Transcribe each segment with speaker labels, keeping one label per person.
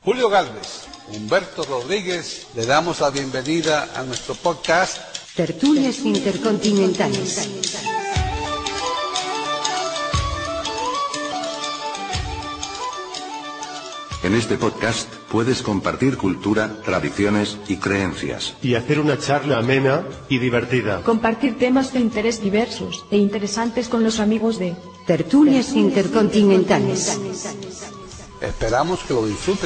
Speaker 1: Julio Gálvez, Humberto Rodríguez, le damos la bienvenida a nuestro podcast
Speaker 2: Tertulias Intercontinentales.
Speaker 3: En este podcast puedes compartir cultura, tradiciones y creencias.
Speaker 4: Y hacer una charla amena y divertida.
Speaker 5: Compartir temas de interés diversos e interesantes con los amigos de
Speaker 2: Tertulias Intercontinentales.
Speaker 1: Esperamos que lo disfruten.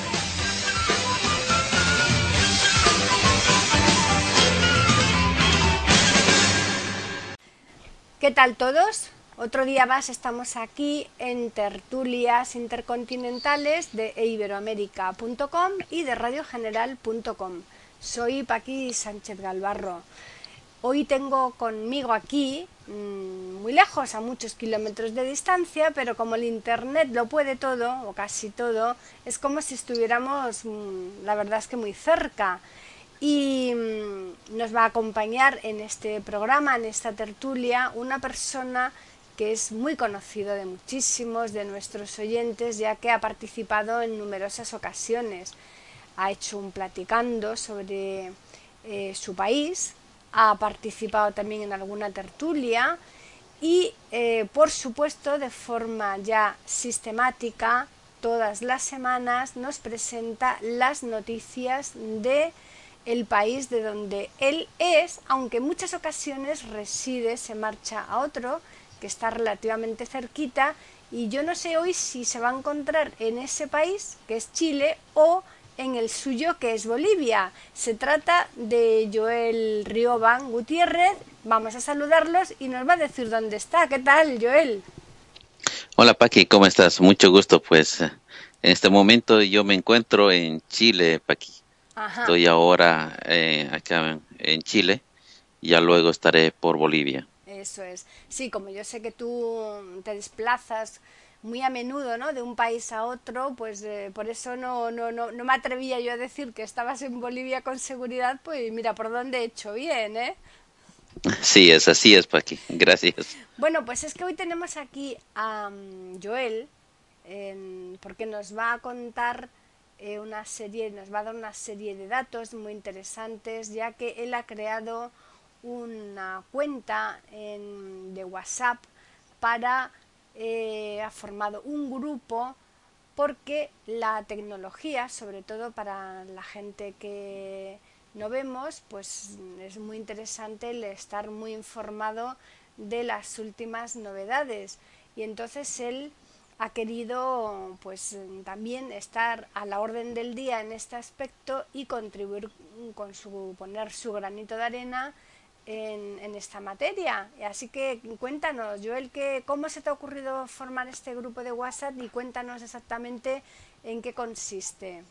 Speaker 6: ¿Qué tal todos? Otro día más estamos aquí en Tertulias Intercontinentales de iberoamerica.com y de radiogeneral.com. Soy Paqui Sánchez Galvarro. Hoy tengo conmigo aquí, muy lejos, a muchos kilómetros de distancia, pero como el internet lo puede todo, o casi todo, es como si estuviéramos, la verdad es que muy cerca. Y nos va a acompañar en este programa, en esta tertulia, una persona que es muy conocido de muchísimos de nuestros oyentes, ya que ha participado en numerosas ocasiones. Ha hecho un platicando sobre su país, ha participado también en alguna tertulia y, por supuesto, de forma ya sistemática, todas las semanas nos presenta las noticias de el país de donde él es, aunque en muchas ocasiones reside, se marcha a otro que está relativamente cerquita, y yo no sé hoy si se va a encontrar en ese país, que es Chile, o en el suyo, que es Bolivia. Se trata de Joel Rioban Gutiérrez. Vamos a saludarlos y nos va a decir dónde está. ¿Qué tal, Joel?
Speaker 7: Hola, Paqui, ¿cómo estás? Mucho gusto, pues en este momento yo me encuentro en Chile, Paqui. Ajá. Estoy ahora acá en Chile, ya luego estaré por Bolivia.
Speaker 6: Eso es. Sí, como yo sé que tú te desplazas muy a menudo, ¿no?, de un país a otro, pues por eso no me atrevía yo a decir que estabas en Bolivia con seguridad, pues mira por dónde he hecho bien, ¿eh?
Speaker 7: Sí, así es, Paqui. Gracias.
Speaker 6: Bueno, pues es que hoy tenemos aquí a Joel, porque nos va a contar nos va a dar una serie de datos muy interesantes, ya que él ha creado una cuenta de WhatsApp ha formado un grupo, porque la tecnología, sobre todo para la gente que no vemos, pues es muy interesante el estar muy informado de las últimas novedades, y entonces él ha querido pues también estar a la orden del día en este aspecto y contribuir poner su granito de arena en esta materia. Así que cuéntanos, Joel, ¿cómo se te ha ocurrido formar este grupo de WhatsApp? Y cuéntanos exactamente en qué consiste.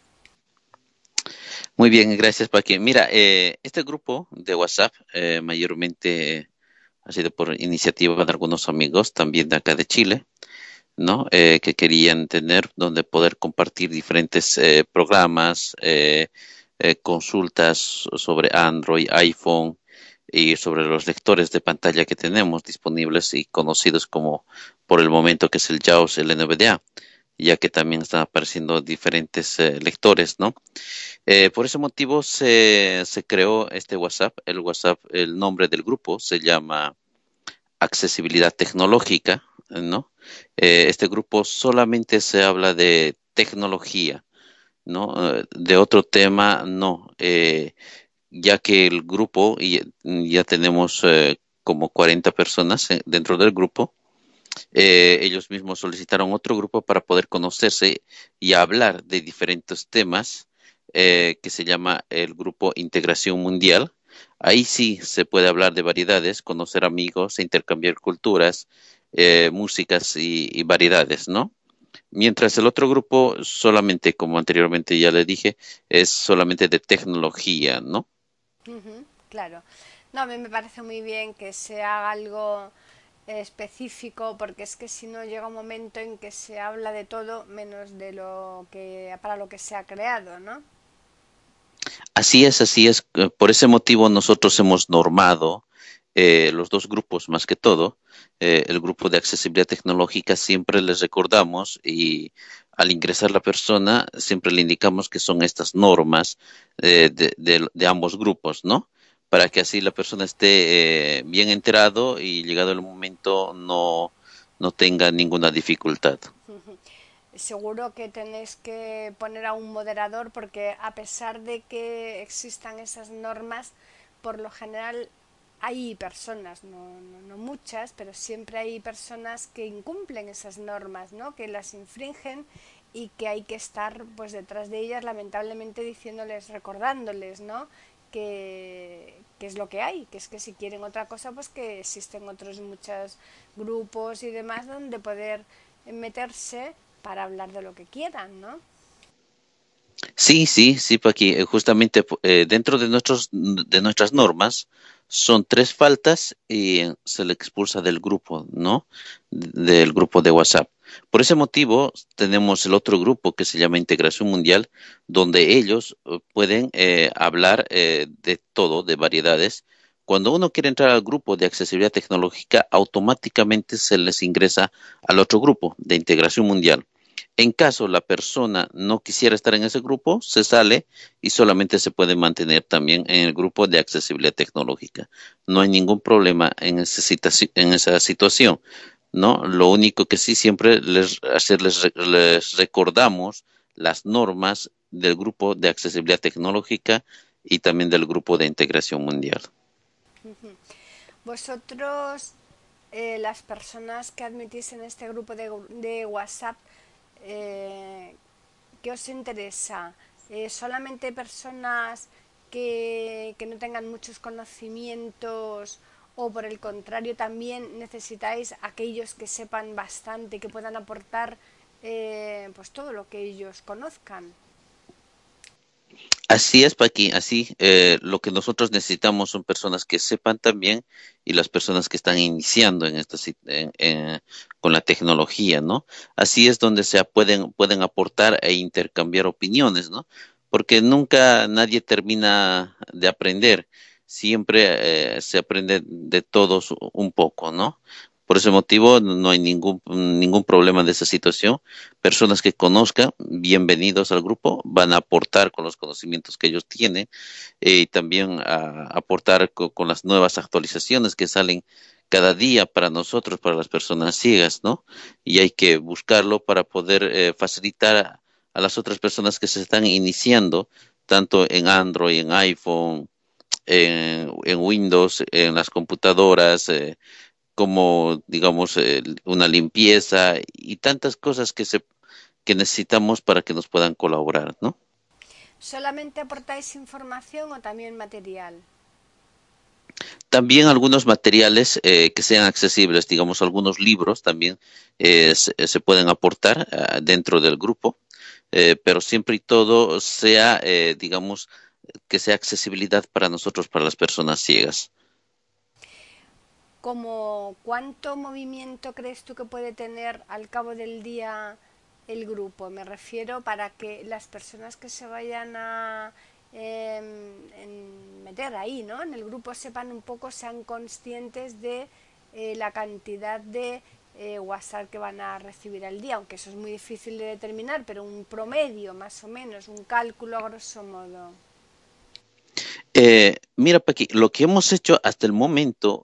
Speaker 7: Muy bien, gracias, Paqui. Mira, este grupo de WhatsApp mayormente ha sido por iniciativa de algunos amigos también de acá de Chile, ¿no? Que querían tener donde poder compartir diferentes programas, consultas sobre Android, iPhone y sobre los lectores de pantalla que tenemos disponibles y conocidos como por el momento, que es el JAWS, el NVDA, ya que también están apareciendo diferentes lectores, ¿no? Por ese motivo se creó este WhatsApp. El nombre del grupo se llama Accesibilidad Tecnológica, ¿no? Este grupo solamente se habla de tecnología, ¿no? De otro tema, no. Ya que el grupo, ya tenemos como 40 personas dentro del grupo, ellos mismos solicitaron otro grupo para poder conocerse y hablar de diferentes temas, que se llama el grupo Integración Mundial. Ahí sí se puede hablar de variedades, conocer amigos, intercambiar culturas, músicas y variedades, ¿no? Mientras el otro grupo solamente, como anteriormente ya le dije, es solamente de tecnología, ¿no?
Speaker 6: Claro. No, a mí me parece muy bien que se haga algo específico, porque es que si no llega un momento en que se habla de todo menos de para lo que se ha creado, ¿no?
Speaker 7: Así es, así es. Por ese motivo nosotros hemos normado los dos grupos más que todo. El grupo de accesibilidad tecnológica siempre les recordamos y al ingresar la persona, siempre le indicamos que son estas normas de ambos grupos, ¿no? Para que así la persona esté bien enterado y llegado el momento no tenga ninguna dificultad.
Speaker 6: Seguro que tenéis que poner a un moderador porque a pesar de que existan esas normas, por lo general hay personas, no muchas, pero siempre hay personas que incumplen esas normas, ¿no? Que las infringen y que hay que estar pues detrás de ellas, lamentablemente diciéndoles, recordándoles, ¿no? Que es lo que hay, que es que si quieren otra cosa, pues que existen otros muchos grupos y demás donde poder meterse para hablar de lo que quieran, ¿no?
Speaker 7: Sí, Paqui, justamente dentro de nuestras normas son 3 faltas y se le expulsa del grupo, ¿no? Del grupo de WhatsApp. Por ese motivo tenemos el otro grupo que se llama Integración Mundial, donde ellos pueden hablar de todo, de variedades. Cuando uno quiere entrar al grupo de accesibilidad tecnológica, automáticamente se les ingresa al otro grupo de Integración Mundial. En caso la persona no quisiera estar en ese grupo, se sale y solamente se puede mantener también en el grupo de accesibilidad tecnológica. No hay ningún problema en esa situación, ¿no? Lo único que sí siempre les recordamos las normas del grupo de accesibilidad tecnológica y también del grupo de integración mundial.
Speaker 6: Vosotros, las personas que admitís en este grupo de WhatsApp, ¿qué os interesa? ¿Solamente personas que no tengan muchos conocimientos o por el contrario también necesitáis aquellos que sepan bastante, que puedan aportar pues todo lo que ellos conozcan?
Speaker 7: Así es, Paqui, así lo que nosotros necesitamos son personas que sepan también y las personas que están iniciando en con la tecnología, ¿no? Así es donde pueden aportar e intercambiar opiniones, ¿no? Porque nunca nadie termina de aprender, siempre se aprende de todos un poco, ¿no? Por ese motivo no hay ningún problema de esa situación. Personas que conozcan, bienvenidos al grupo, van a aportar con los conocimientos que ellos tienen y también a aportar con las nuevas actualizaciones que salen cada día para nosotros, para las personas ciegas, ¿no? Y hay que buscarlo para poder facilitar a las otras personas que se están iniciando, tanto en Android, en iPhone, en Windows, en las computadoras, como digamos una limpieza y tantas cosas que necesitamos para que nos puedan colaborar, ¿no?
Speaker 6: ¿Solamente aportáis información o también material?
Speaker 7: También algunos materiales que sean accesibles, digamos algunos libros también se pueden aportar dentro del grupo, pero siempre y todo sea, digamos, que sea accesibilidad para nosotros, para las personas ciegas.
Speaker 6: Como ¿cuánto movimiento crees tú que puede tener al cabo del día el grupo? Me refiero para que las personas que se vayan a meter ahí, ¿no? En el grupo sepan un poco, sean conscientes de la cantidad de WhatsApp que van a recibir al día, aunque eso es muy difícil de determinar, pero un promedio más o menos, un cálculo a grosso modo.
Speaker 7: Mira, Paqui, lo que hemos hecho hasta el momento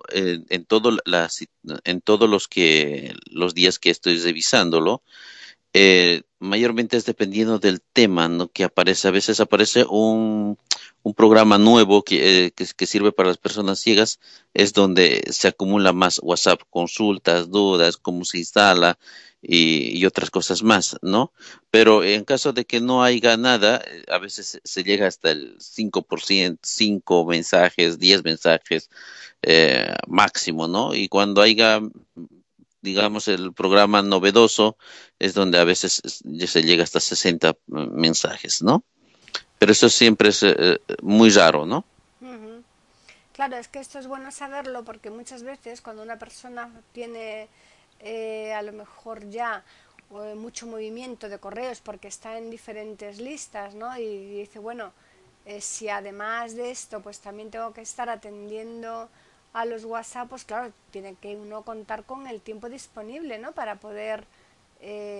Speaker 7: en todos los días que estoy revisándolo, mayormente es dependiendo del tema, ¿no? Que aparece. A veces aparece un programa nuevo que sirve para las personas ciegas, es donde se acumula más WhatsApp, consultas, dudas, cómo se instala y otras cosas más, ¿no? Pero en caso de que no haya nada, a veces se llega hasta el 5%, 5 mensajes, 10 mensajes máximo, ¿no? Y cuando haya, digamos, el programa novedoso, es donde a veces ya se llega hasta 60 mensajes, ¿no? Pero eso siempre es muy raro, ¿no?
Speaker 6: Uh-huh. Claro, es que esto es bueno saberlo porque muchas veces cuando una persona tiene a lo mejor ya mucho movimiento de correos porque está en diferentes listas, ¿no? Y dice, bueno, si además de esto pues también tengo que estar atendiendo a los WhatsApp, pues claro, tiene que uno contar con el tiempo disponible, ¿no? Para poder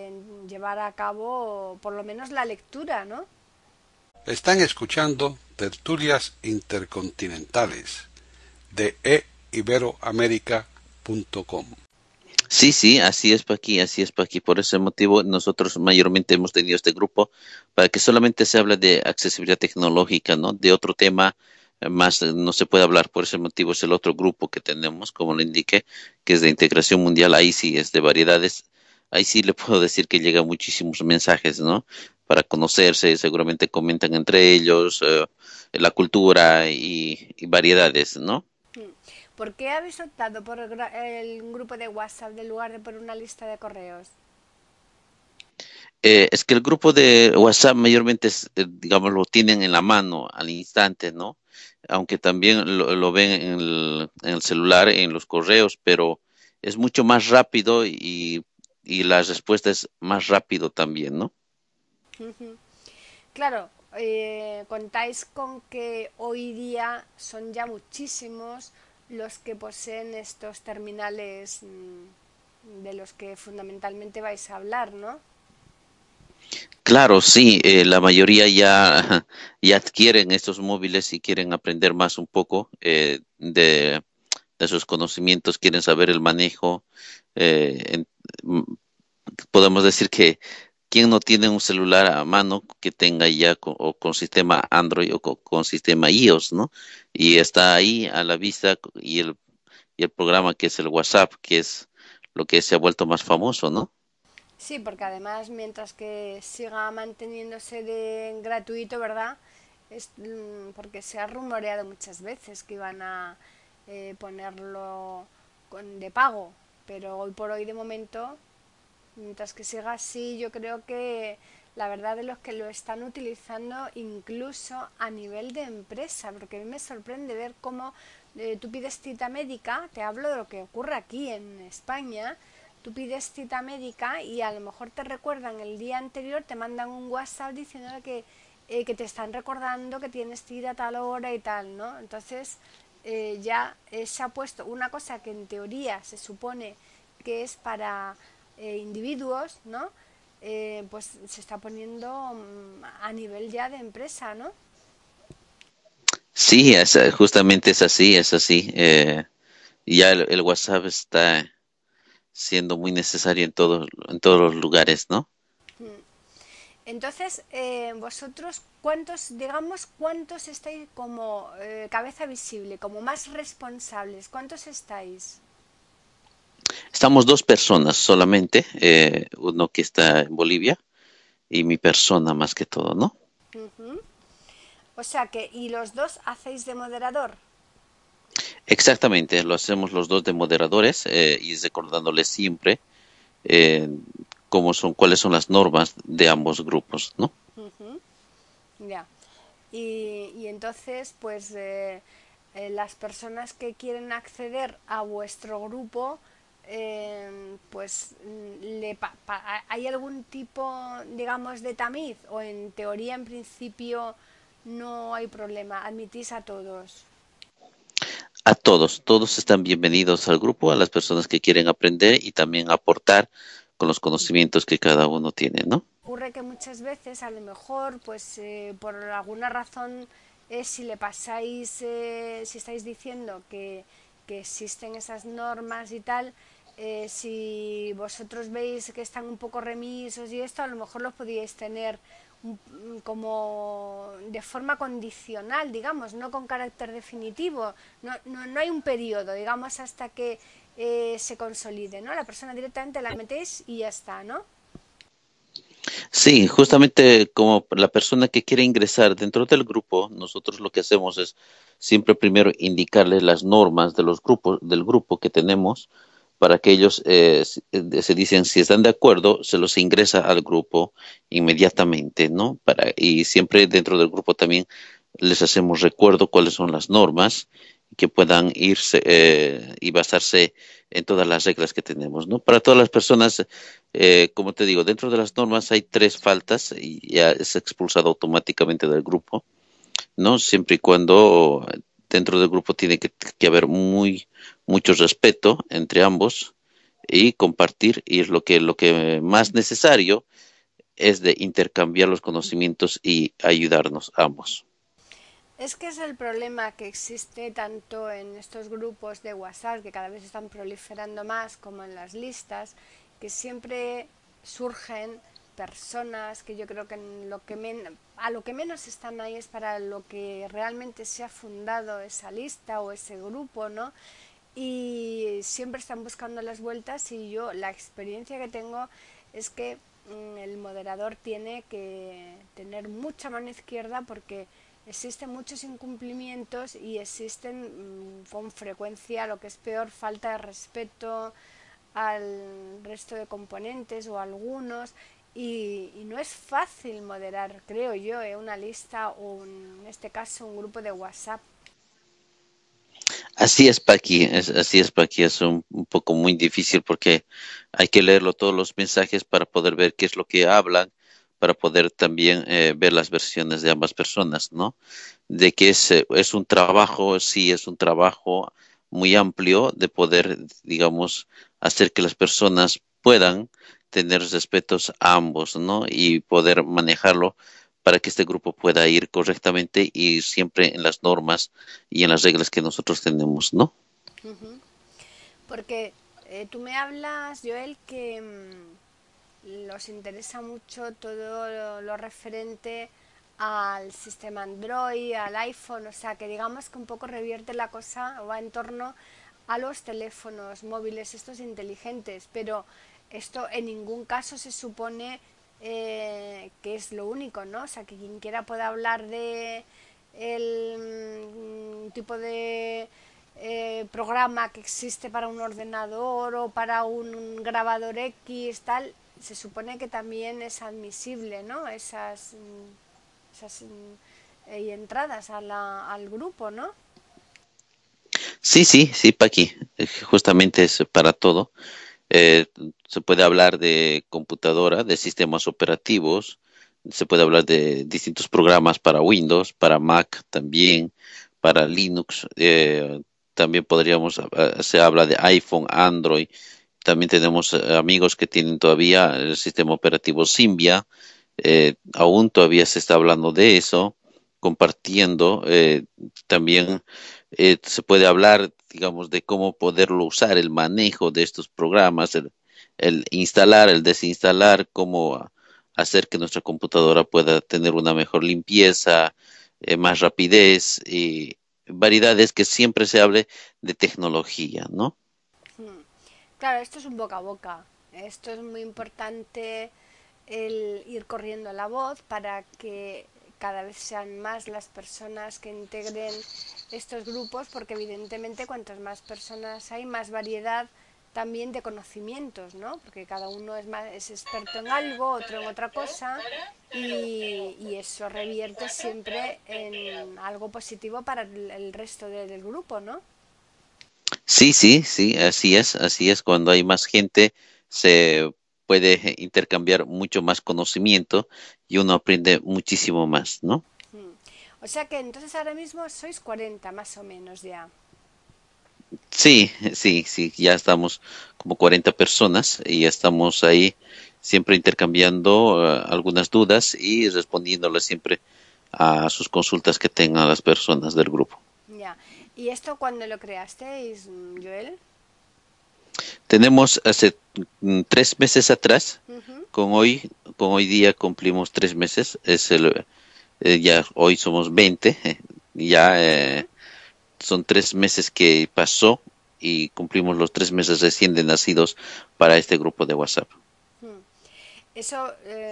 Speaker 6: llevar a cabo por lo menos la lectura, ¿no?
Speaker 1: Están escuchando Tertulias Intercontinentales de eiberoamerica.com.
Speaker 7: Sí, así es, Paqui, así es, Paqui. Por ese motivo, nosotros mayormente hemos tenido este grupo para que solamente se hable de accesibilidad tecnológica, ¿no? De otro tema más no se puede hablar. Por ese motivo es el otro grupo que tenemos, como lo indiqué, que es de integración mundial. Ahí sí es de variedades. Ahí sí le puedo decir que llegan muchísimos mensajes, ¿no? Para conocerse, seguramente comentan entre ellos la cultura y variedades, ¿no?
Speaker 6: ¿Por qué habéis optado por el grupo de WhatsApp en lugar de por una lista de correos?
Speaker 7: Es que el grupo de WhatsApp mayormente, digamos, lo tienen en la mano al instante, ¿no? Aunque también lo ven en el celular, en los correos, pero es mucho más rápido y la respuesta es más rápido también, ¿no?
Speaker 6: Claro, contáis con que hoy día son ya muchísimos los que poseen estos terminales de los que fundamentalmente vais a hablar, ¿no?
Speaker 7: Claro, sí, la mayoría ya, ya adquieren estos móviles y quieren aprender más un poco de sus conocimientos, quieren saber el manejo. eh, en- m- Podemos decir que quien no tiene un celular a mano que tenga ya o con sistema Android o con sistema iOS, ¿no? Y está ahí a la vista y el programa que es el WhatsApp, que es lo que se ha vuelto más famoso, ¿no?
Speaker 6: Sí, porque además mientras que siga manteniéndose de gratuito, ¿verdad? Porque se ha rumoreado muchas veces que iban a ponerlo de pago, pero hoy por hoy de momento, mientras que siga así, yo creo que la verdad de los que lo están utilizando incluso a nivel de empresa, porque a mí me sorprende ver cómo tú pides cita médica, te hablo de lo que ocurre aquí en España. Tú pides cita médica y a lo mejor te recuerdan el día anterior, te mandan un WhatsApp diciendo que te están recordando que tienes cita a tal hora y tal, ¿no? Entonces ya se ha puesto una cosa que en teoría se supone que es para individuos, ¿no? Pues se está poniendo a nivel ya de empresa, ¿no?
Speaker 7: Sí, justamente es así, es así. Ya el WhatsApp está siendo muy necesario en todos los lugares, ¿no?
Speaker 6: Entonces, vosotros, cuántos estáis como cabeza visible, como más responsables? ¿Cuántos estáis?
Speaker 7: Estamos dos personas solamente, uno que está en Bolivia y mi persona más que todo, ¿no?
Speaker 6: Ujú. O sea que, y los dos hacéis de moderador.
Speaker 7: Exactamente, lo hacemos los dos de moderadores y recordándoles siempre eh, cuáles son las normas de ambos grupos, ¿no?
Speaker 6: Ujú. Ya. Y entonces, pues, las personas que quieren acceder a vuestro grupo, pues, ¿hay algún tipo, digamos, de tamiz? ¿O en teoría, en principio, no hay problema? ¿Admitís a todos?
Speaker 7: A todos, todos están bienvenidos al grupo, a las personas que quieren aprender y también aportar con los conocimientos que cada uno tiene, ¿no?
Speaker 6: Ocurre que muchas veces, a lo mejor, pues por alguna razón, si le pasáis, si estáis diciendo que existen esas normas y tal, si vosotros veis que están un poco remisos y esto, a lo mejor los podíais tener como de forma condicional, digamos, no con carácter definitivo. No hay un periodo, digamos, hasta que se consolide, ¿no? La persona directamente la metéis y ya está, ¿no?
Speaker 7: Sí, justamente como la persona que quiere ingresar dentro del grupo, nosotros lo que hacemos es siempre primero indicarles las normas de los grupos, del grupo que tenemos, para que ellos se dicen si están de acuerdo, se los ingresa al grupo inmediatamente, ¿no? Y siempre dentro del grupo también les hacemos recuerdo cuáles son las normas que puedan irse y basarse en todas las reglas que tenemos, ¿no? Para todas las personas, como te digo, dentro de las normas hay tres faltas y ya es expulsado automáticamente del grupo, ¿no? Siempre y cuando dentro del grupo tiene que haber mucho respeto entre ambos, y compartir, y es lo que más necesario es de intercambiar los conocimientos y ayudarnos ambos.
Speaker 6: Es que es el problema que existe tanto en estos grupos de WhatsApp, que cada vez están proliferando más, como en las listas, que siempre surgen personas que yo creo que a lo que menos están ahí es para lo que realmente se ha fundado esa lista o ese grupo, ¿no? Y siempre están buscando las vueltas, y yo la experiencia que tengo es que el moderador tiene que tener mucha mano izquierda, porque existen muchos incumplimientos y existen con frecuencia, lo que es peor, falta de respeto al resto de componentes o a algunos, y no es fácil moderar, creo yo, una lista o en este caso un grupo de WhatsApp.
Speaker 7: Así es, Paqui, es un poco muy difícil porque hay que leerlo todos los mensajes para poder ver qué es lo que hablan, para poder también ver las versiones de ambas personas, ¿no? De que es un trabajo, sí, es un trabajo muy amplio de poder, digamos, hacer que las personas puedan tener respetos a ambos, ¿no? Y poder manejarlo para que este grupo pueda ir correctamente y siempre en las normas y en las reglas que nosotros tenemos, ¿no?
Speaker 6: Uh-huh. Porque tú me hablas, Joel, que los interesa mucho todo lo referente al sistema Android, al iPhone, o sea que digamos que un poco revierte la cosa o va en torno a los teléfonos móviles estos inteligentes, pero esto en ningún caso se supone que es lo único, ¿no? O sea, que quien quiera pueda hablar de el tipo de programa que existe para un ordenador o para un grabador X, tal, se supone que también es admisible, ¿no? Esas y entradas al grupo, ¿no?
Speaker 7: Sí, Paqui, justamente es para todo. Eh, Se puede hablar de computadora, de sistemas operativos, se puede hablar de distintos programas para Windows, para Mac también, para Linux. También se habla de iPhone, Android. También tenemos amigos que tienen todavía el sistema operativo Symbian. Aún todavía se está hablando de eso, compartiendo. También se puede hablar, digamos, de cómo poderlo usar, el manejo de estos programas, el instalar, el desinstalar, cómo hacer que nuestra computadora pueda tener una mejor limpieza, más rapidez y variedades que siempre se hable de tecnología, ¿no?
Speaker 6: Claro, esto es un boca a boca. Esto es muy importante, el ir corriendo la voz para que cada vez sean más las personas que integren estos grupos, porque evidentemente cuantas más personas hay, más variedad también de conocimientos, ¿no? Porque cada uno es experto en algo, otro en otra cosa, y eso revierte siempre en algo positivo para el resto del grupo, ¿no?
Speaker 7: Sí, así es. Cuando hay más gente se puede intercambiar mucho más conocimiento y uno aprende muchísimo más, ¿no?
Speaker 6: O sea que entonces ahora mismo sois 40 más o menos ya.
Speaker 7: Sí, ya estamos como 40 personas y ya estamos ahí siempre intercambiando algunas dudas y respondiéndoles siempre a sus consultas que tengan las personas del grupo.
Speaker 6: Ya. ¿Y esto cuándo lo creasteis, Joel?
Speaker 7: Tenemos hace 3 meses atrás,
Speaker 6: Uh-huh.
Speaker 7: con hoy día cumplimos 3 meses, ya hoy somos 20, ya son 3 meses que pasó y cumplimos los 3 meses recién de nacidos para este grupo de WhatsApp.
Speaker 6: ¿Eso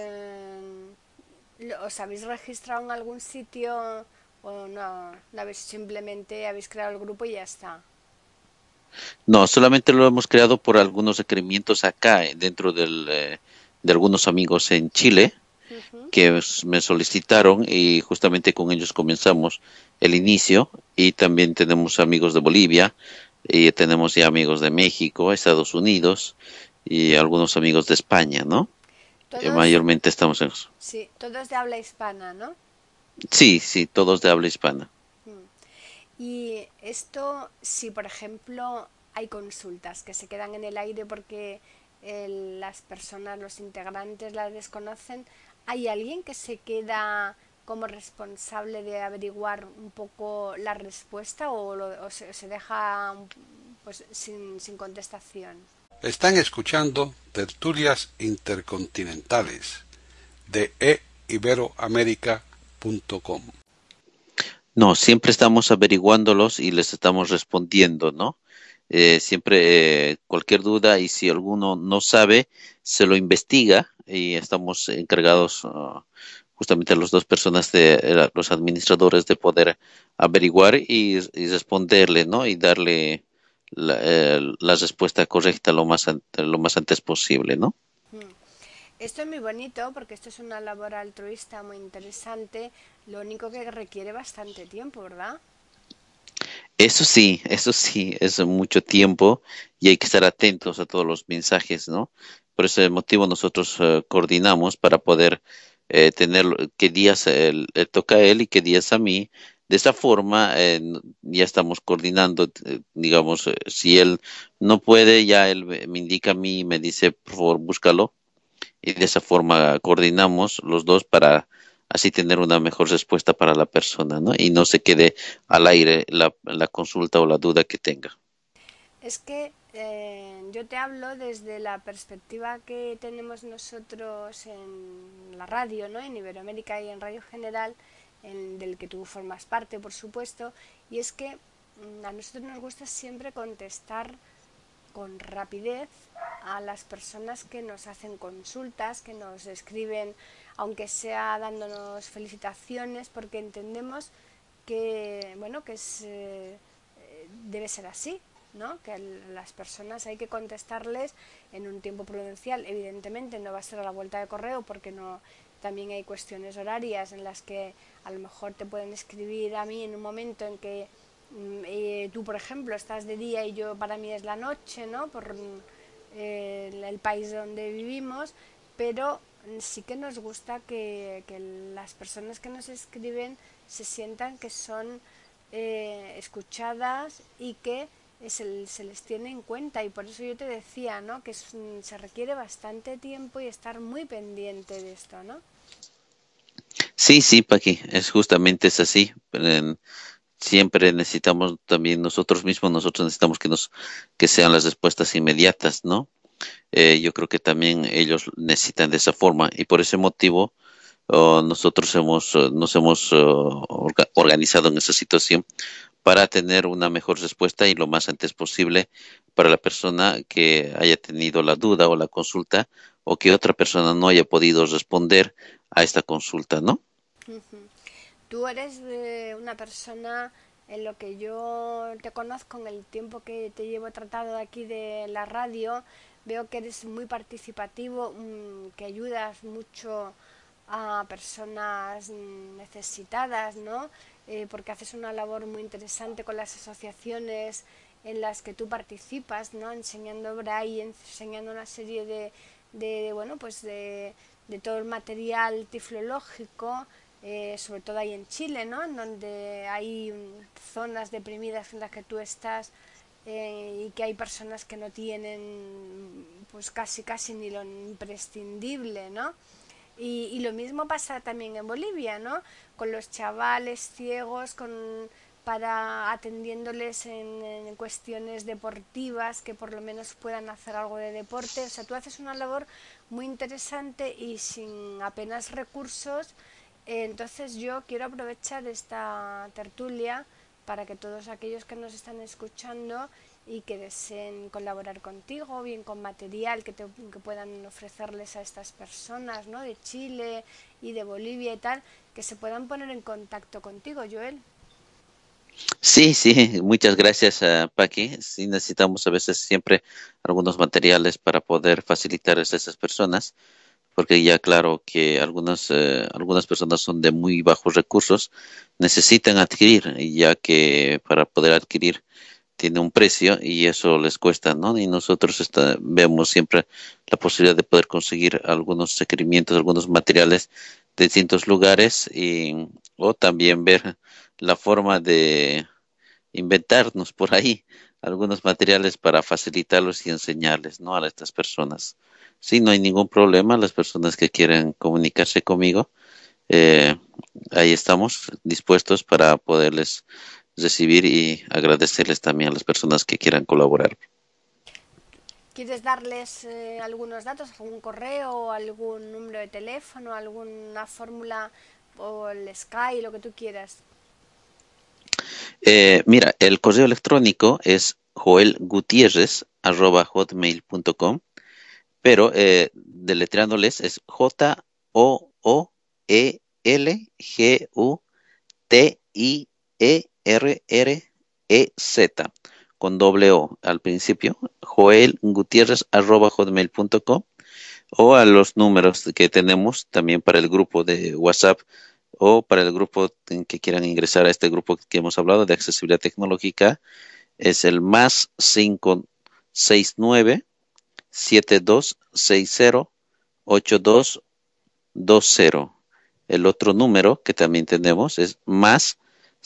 Speaker 6: os habéis registrado en algún sitio o no? Simplemente habéis creado el grupo y ya está?
Speaker 7: No, solamente lo hemos creado por algunos requerimientos acá, dentro de algunos amigos en Chile,
Speaker 6: Uh-huh.
Speaker 7: que me solicitaron y justamente con ellos comenzamos el inicio. Y también tenemos amigos de Bolivia y tenemos ya amigos de México, Estados Unidos y algunos amigos de España, ¿no?
Speaker 6: Todos,
Speaker 7: Mayormente estamos en eso.
Speaker 6: sí, todos de habla hispana, ¿no?
Speaker 7: Sí, todos de habla hispana.
Speaker 6: Y esto, si por ejemplo hay consultas que se quedan en el aire porque las personas, los integrantes las desconocen. ¿Hay alguien que se queda como responsable de averiguar un poco la respuesta o se deja pues sin contestación?
Speaker 1: Están escuchando Tertulias Intercontinentales de eiberoamerica.com.
Speaker 7: No, siempre estamos averiguándolos y les estamos respondiendo, ¿no? Siempre cualquier duda, y si alguno no sabe, se lo investiga, y estamos encargados, justamente las dos personas los administradores, de poder averiguar y responderle, ¿no? Y darle la respuesta correcta lo más antes posible, ¿no?
Speaker 6: Esto es muy bonito porque esto es una labor altruista muy interesante, lo único que requiere bastante tiempo, ¿verdad?
Speaker 7: Eso sí, es mucho tiempo, y hay que estar atentos a todos los mensajes, ¿no? Por ese motivo nosotros coordinamos para poder tener qué días le toca a él y qué días a mí. De esa forma ya estamos coordinando, digamos, si él no puede, ya él me indica a mí y me dice, por favor, búscalo. Y de esa forma coordinamos los dos para así tener una mejor respuesta para la persona, ¿no? Y no se quede al aire la consulta o la duda que tenga.
Speaker 6: Es que yo te hablo desde la perspectiva que tenemos nosotros en la radio, ¿no? En Iberoamérica y en Radio General, del que tú formas parte, por supuesto, y es que a nosotros nos gusta siempre contestar con rapidez a las personas que nos hacen consultas, que nos escriben, aunque sea dándonos felicitaciones, porque entendemos que, bueno, que debe ser así, ¿no? Que las personas hay que contestarles en un tiempo prudencial. Evidentemente no va a ser a la vuelta de correo, porque no, también hay cuestiones horarias en las que a lo mejor te pueden escribir a mí en un momento en que tú, por ejemplo, estás de día y yo, para mí es la noche, ¿no? Por el país donde vivimos, pero sí que nos gusta que las personas que nos escriben se sientan que son escuchadas y que se les tiene en cuenta, y por eso yo te decía, ¿no? Que se requiere bastante tiempo y estar muy pendiente de esto, ¿no?
Speaker 7: Sí, Paqui, justamente es así. Siempre necesitamos también nosotros necesitamos que sean las respuestas inmediatas, ¿no? Yo creo que también ellos necesitan de esa forma, y por ese motivo nosotros nos hemos organizado en esa situación para tener una mejor respuesta y lo más antes posible para la persona que haya tenido la duda o la consulta, o que otra persona no haya podido responder a esta consulta, ¿no?
Speaker 6: Tú eres una persona, en lo que yo te conozco, en el tiempo que te llevo tratado aquí de la radio, veo que eres muy participativo, que ayudas mucho a personas necesitadas, ¿no? Porque haces una labor muy interesante con las asociaciones en las que tú participas, ¿no? Enseñando braille, enseñando una serie bueno, pues de todo el material tiflológico, sobre todo ahí en Chile, ¿no? En donde hay zonas deprimidas en las que tú estás, y que hay personas que no tienen pues casi ni lo imprescindible, ¿no? Y lo mismo pasa también en Bolivia, ¿no? Con los chavales ciegos, para atendiéndoles en cuestiones deportivas, que por lo menos puedan hacer algo de deporte. O sea, tú haces una labor muy interesante y sin apenas recursos. Entonces yo quiero aprovechar esta tertulia para que todos aquellos que nos están escuchando y que deseen colaborar contigo, bien con material que puedan ofrecerles a estas personas, ¿no? De Chile y de Bolivia y tal, que se puedan poner en contacto contigo, Joel.
Speaker 7: Sí, muchas gracias, Paqui. Sí, necesitamos a veces siempre algunos materiales para poder facilitarles a esas personas, porque ya claro que algunas personas son de muy bajos recursos, necesitan adquirir, ya que para poder adquirir tiene un precio y eso les cuesta, ¿no? Y nosotros vemos siempre la posibilidad de poder conseguir algunos requerimientos, algunos materiales de distintos lugares, o también ver la forma de inventarnos por ahí algunos materiales para facilitarlos y enseñarles, ¿no? A estas personas. Sí, no hay ningún problema. Las personas que quieran comunicarse conmigo, eh, ahí estamos dispuestos para poderles recibir y agradecerles también a las personas que quieran colaborar.
Speaker 6: ¿Quieres darles algunos datos, algún correo, algún número de teléfono, alguna fórmula o el Sky, lo que tú quieras?
Speaker 7: Mira, el correo electrónico es joelgutierrez@hotmail.com, pero deletreándoles es JOOELGUTIERREZ con doble O al principio, joelgutierrez@hotmail.com, o a los números que tenemos también para el grupo de WhatsApp o para el grupo en que quieran ingresar a este grupo que hemos hablado de accesibilidad tecnológica. Es el más 569-7260-8220. El otro número que también tenemos es más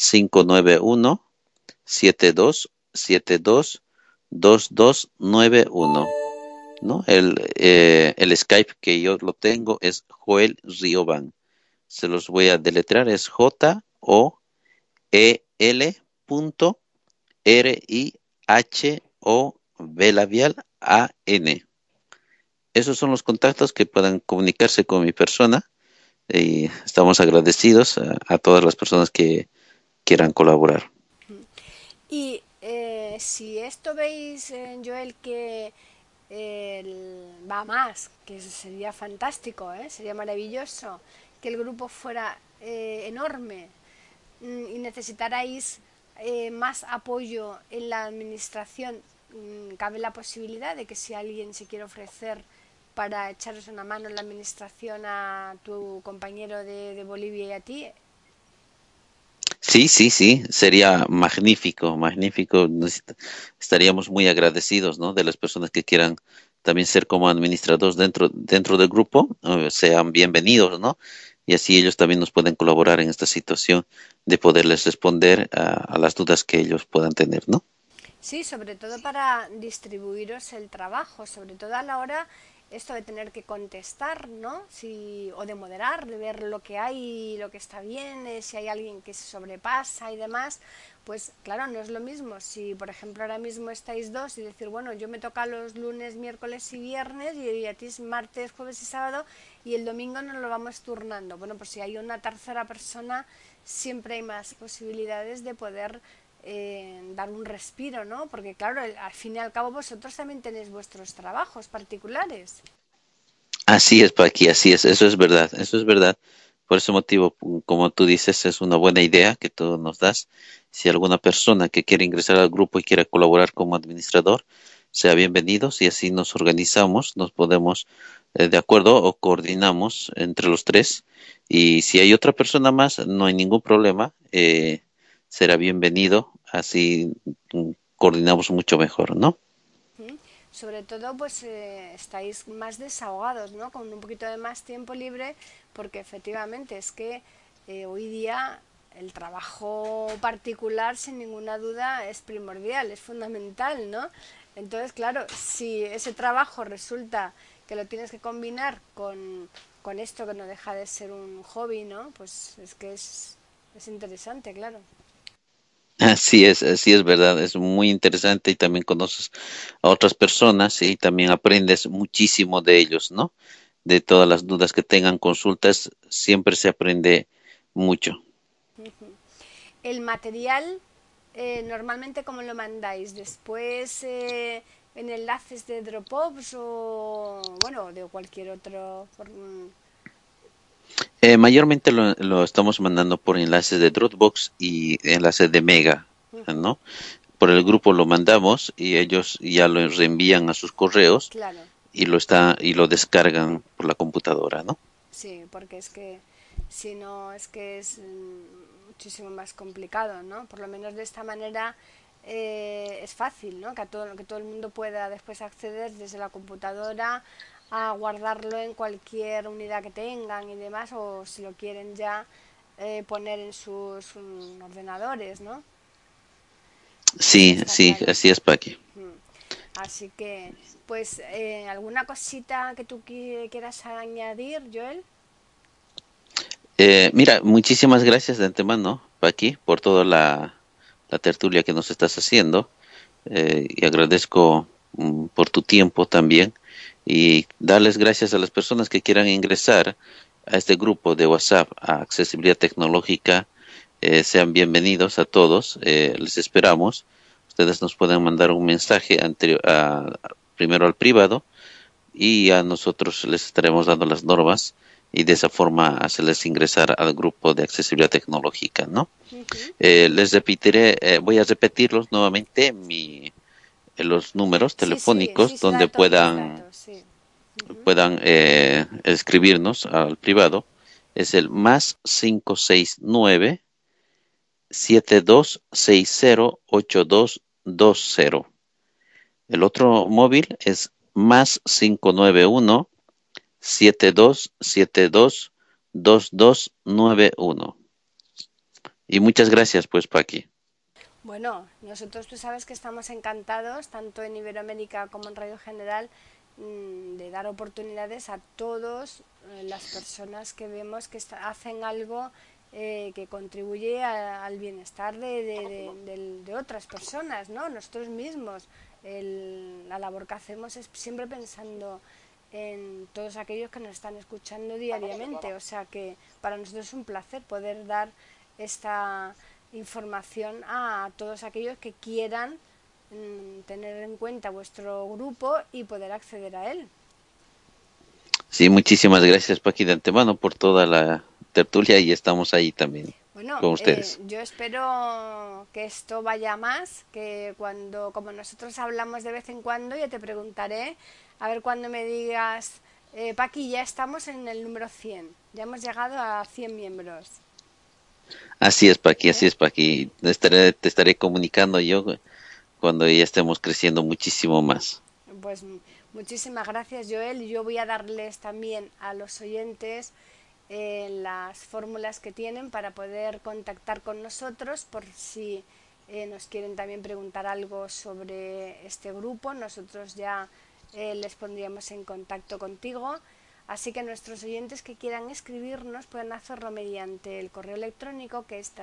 Speaker 7: 591-7272-2291, ¿no? El Skype que yo lo tengo es Joel Rioban. Se los voy a deletrear, es JOEL.RIHOV Esos son los contactos que puedan comunicarse con mi persona, y estamos agradecidos a todas las personas que quieran colaborar.
Speaker 6: Y si esto veis, Joel, que va más, que sería fantástico, sería maravilloso, que el grupo fuera enorme y necesitarais más apoyo en la administración, cabe la posibilidad de que si alguien se quiere ofrecer para echaros una mano en la administración a tu compañero de Bolivia y a ti.
Speaker 7: Sí, sí, sí, sería magnífico, magnífico. Estaríamos muy agradecidos, ¿no? De las personas que quieran también ser como administradores dentro del grupo, sean bienvenidos, ¿no? Y así ellos también nos pueden colaborar en esta situación de poderles responder a las dudas que ellos puedan tener, ¿no?
Speaker 6: Sí, sobre todo para distribuiros el trabajo, sobre todo a la hora esto de tener que contestar, ¿no? O de moderar, de ver lo que hay, lo que está bien, si hay alguien que se sobrepasa y demás, pues claro, no es lo mismo. Si, por ejemplo, ahora mismo estáis dos y decir, bueno, yo me toca los lunes, miércoles y viernes y a ti es martes, jueves y sábado y el domingo nos lo vamos turnando. Bueno, pues si hay una tercera persona, siempre hay más posibilidades de poder dar un respiro, ¿no? Porque claro, al fin y al cabo vosotros también tenéis vuestros trabajos particulares.
Speaker 7: Así es, Paqui, así es, eso es verdad, eso es verdad. Por ese motivo, como tú dices, es una buena idea que tú nos das. Si alguna persona que quiere ingresar al grupo y quiera colaborar como administrador, sea bienvenido. Si así nos organizamos, nos podemos de acuerdo o coordinamos entre los tres. Y si hay otra persona más, no hay ningún problema, será bienvenido. Así coordinamos mucho mejor, ¿no?
Speaker 6: Sobre todo pues estáis más desahogados, ¿no? Con un poquito de más tiempo libre, porque efectivamente es que hoy día el trabajo particular sin ninguna duda es primordial, es fundamental, ¿no? Entonces, claro, si ese trabajo resulta que lo tienes que combinar con esto que no deja de ser un hobby, ¿no? Pues es que es interesante, claro.
Speaker 7: Así es verdad, es muy interesante y también conoces a otras personas y también aprendes muchísimo de ellos, ¿no? De todas las dudas que tengan, consultas, siempre se aprende mucho.
Speaker 6: El material, normalmente, ¿cómo lo mandáis? Después en enlaces de Dropbox o, bueno, de cualquier otro.
Speaker 7: Mayormente lo estamos mandando por enlaces de Dropbox y enlaces de Mega, ¿no? Por el grupo lo mandamos y ellos ya lo reenvían a sus correos
Speaker 6: Claro,
Speaker 7: y lo descargan por la computadora, ¿no?
Speaker 6: sí, porque es que si no, es que es muchísimo más complicado, ¿no? Por lo menos de esta manera es fácil, ¿no? Que todo el mundo pueda después acceder desde la computadora a guardarlo en cualquier unidad que tengan y demás, o si lo quieren ya poner en sus ordenadores, ¿no?
Speaker 7: Sí, sí, así es, Paqui.
Speaker 6: Así que, pues, ¿alguna cosita que tú quieras añadir, Joel?
Speaker 7: Mira, muchísimas gracias de antemano, Paqui, por toda la tertulia que nos estás haciendo. Y agradezco por tu tiempo también. Y darles gracias a las personas que quieran ingresar a este grupo de WhatsApp a Accesibilidad Tecnológica. Sean bienvenidos a todos. Les esperamos. Ustedes nos pueden mandar un mensaje primero al privado y a nosotros les estaremos dando las normas y de esa forma hacerles ingresar al grupo de accesibilidad tecnológica, ¿no? Les repetiré, voy a repetirlos nuevamente los números telefónicos donde puedan escribirnos al privado. Es el más 569 72608220. El otro móvil es más 591 72722291. Y muchas gracias, pues, Paqui.
Speaker 6: Bueno, nosotros tú sabes que estamos encantados, tanto en Iberoamérica como en Radio General, de dar oportunidades a todas las personas que vemos que hacen algo que contribuye al bienestar de otras personas, ¿no? Nosotros mismos. La labor que hacemos es siempre pensando en todos aquellos que nos están escuchando diariamente, o sea que para nosotros es un placer poder dar esta información a todos aquellos que quieran tener en cuenta vuestro grupo y poder acceder a él.
Speaker 7: Sí, muchísimas gracias, Paqui, de antemano por toda la tertulia y estamos ahí también con ustedes.
Speaker 6: Yo espero que esto vaya más, que como nosotros hablamos de vez en cuando, ya te preguntaré, a ver cuando me digas, Paqui, ya estamos en el número 100, ya hemos llegado a 100 miembros.
Speaker 7: Así es, Paqui, así es, Paqui. Te estaré comunicando yo cuando ya estemos creciendo muchísimo más.
Speaker 6: Pues muchísimas gracias, Joel. Yo voy a darles también a los oyentes las fórmulas que tienen para poder contactar con nosotros por si nos quieren también preguntar algo sobre este grupo. Nosotros ya les pondríamos en contacto contigo. Así que nuestros oyentes que quieran escribirnos pueden hacerlo mediante el correo electrónico que es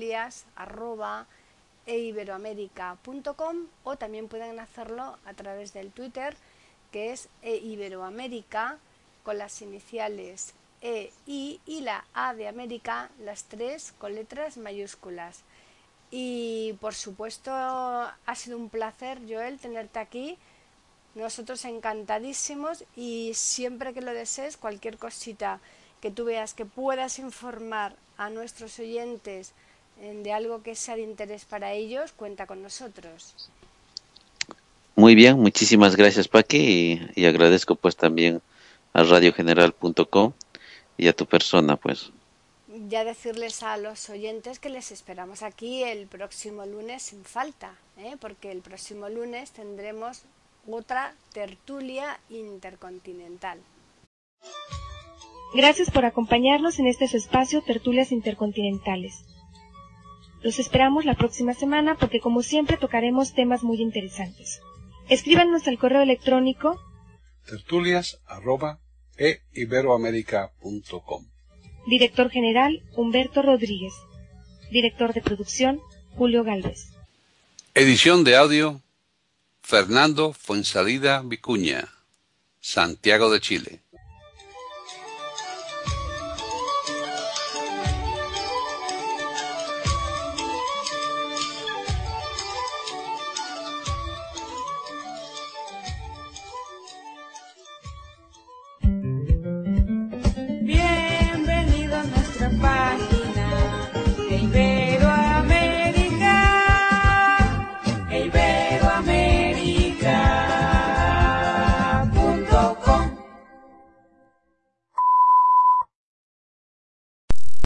Speaker 6: tertulias@eiberoamerica.com o también pueden hacerlo a través del Twitter que es eiberoamerica con las iniciales EI y la A de América, las tres con letras mayúsculas. Y por supuesto ha sido un placer, Joel, tenerte aquí. Nosotros encantadísimos y siempre que lo desees, cualquier cosita que tú veas que puedas informar a nuestros oyentes de algo que sea de interés para ellos, cuenta con nosotros.
Speaker 7: Muy bien, muchísimas gracias, Paqui, y agradezco pues también a radiogeneral.com y a tu persona, pues.
Speaker 6: Ya decirles a los oyentes que les esperamos aquí el próximo lunes sin falta, porque el próximo lunes tendremos otra tertulia intercontinental.
Speaker 5: Gracias por acompañarnos en este su espacio Tertulias Intercontinentales. Los esperamos la próxima semana porque como siempre tocaremos temas muy interesantes. Escríbanos al correo electrónico
Speaker 1: tertulias@eiberoamerica.com.
Speaker 5: Director General Humberto Rodríguez. Director de Producción Julio Gálvez.
Speaker 1: Edición de audio Fernando Fuensalida Vicuña, Santiago de Chile.